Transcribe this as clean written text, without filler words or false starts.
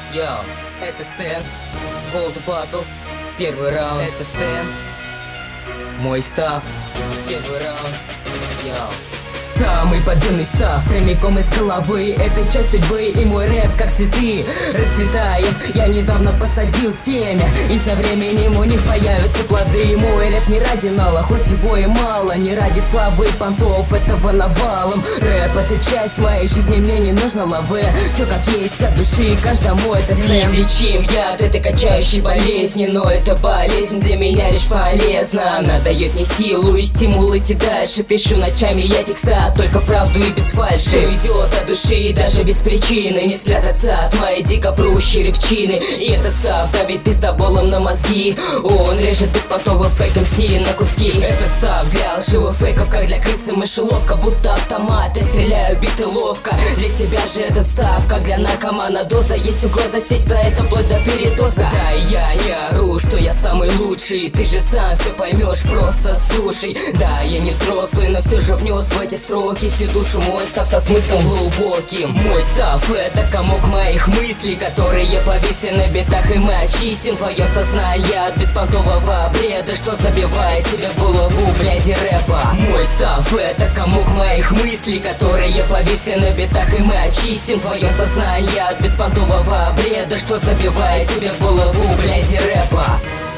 Йоу, это Стэн, Gold Battle, первый раунд. Это Стэн, мой став, первый раунд. Йоу. Самый подземный став, прямиком из головы. Это часть судьбы, и мой рэп как цветы расцветает. Я недавно посадил семя, и со временем у них появятся плоды. Мой рэп не ради нала, хоть его и мало. Не ради славы понтов, этого навалом. Рэп — это часть моей жизни, мне не нужно лаве. Все как есть от души, каждому это Стэн. Неизлечим яд этой качающей болезни, но эта болезнь для меня лишь полезна. Она дает мне силу и стимул идти дальше. Пишу ночами я текста, только правду и без фальши. Все идет от души и даже без причины. Не спрятаться от моей дико прущей рыбчины. И этот став давит пиздоболом на мозги. Он режет беспонтово фейк МС на куски. Это став для лживых фейков, как для крысы мышеловка. Будто автомат, я стреляю биты ловко. Для тебя же это став, как для наркомана доза. Есть угроза сесть, да это вплоть до передоза. Да, я не ору, что я самый лучший. Ты же сам все поймешь, просто слушай. Да, я не взрослый, но все же внес в эти строки всю душу мой став со смыслом глубоким. Мой став — это комок моих мыслей, которые повисли на битах, и мы очистим твое сознание от беспонтового бреда, что забивает тебе в голову бляди рэпа. Мой став — это комок моих мыслей, которые повисли на битах, и мы очистим твое сознание от беспонтового бреда, что забивает тебе в голову бляди рэпа.